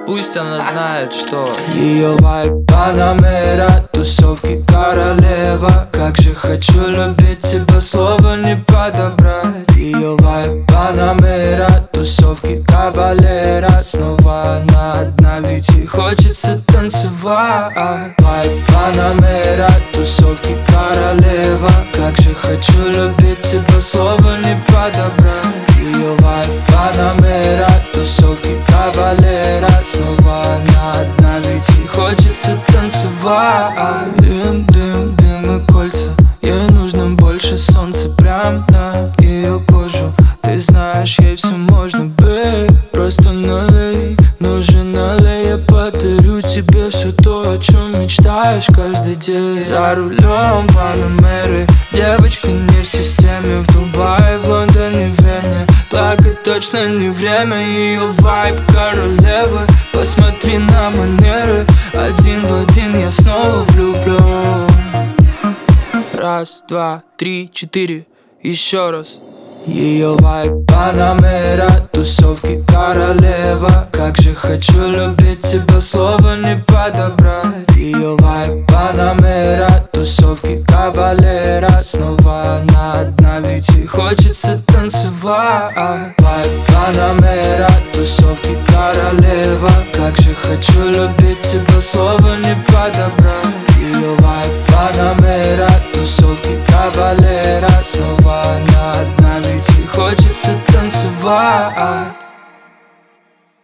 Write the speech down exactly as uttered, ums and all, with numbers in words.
пусть она знает, что ее вайб Панамера, тусовки королева. Как же хочу любить тебя, слова не подобрать. Ее вайб Панамера, тусовки кавалера. Снова она одна, ведь ей хочется танцевать. Вайб Панамера, тусовки королева. Как же хочу любить тебя, слова не подобрать. Ее вайб Панамера, тусовки кавалера. Снова она одна, ведь ей хочется танцевать. Дым, дым, дым и кольца, ей нужно больше солнца. Прям на ее кожу, ты знаешь, ей все можно, бэй. Просто налей, нужен налей. Я подарю тебе все то, о чем мечтаешь каждый день. За рулем Панамеры, девочка не в системе. В Дубае, в Лондоне, в Вене. Плакать точно не время, ее вайб королевы. Посмотри на манеры, один в один я снова влюблен. Раз, два, три, четыре, еще раз. Ее вайб Панамера, тусовки королева. Как же хочу любить тебя, слова не подобрать. Ее вайб Панамера, тусовки кавалера. Снова она одна, ведь ей хочется танцевать. Вайб Панамера, тусовки королева. Как же хочу любить тебя, слова не подобрать.